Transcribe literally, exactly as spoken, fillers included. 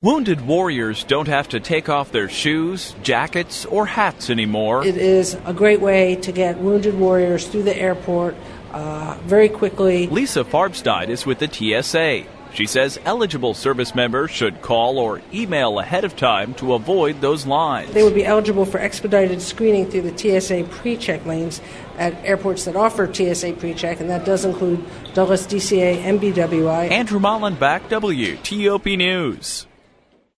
Wounded warriors don't have to take off their shoes, jackets, or hats anymore. It is a great way to get wounded warriors through the airport uh, very quickly. Lisa Farbstein is with the T S A. She says eligible service members should call or email ahead of time to avoid those lines. They would be eligible for expedited screening through the T S A pre-check lanes at airports that offer T S A pre-check, and that does include Dulles, D C A, and B W I. Andrew Mollenbach, W T O P News.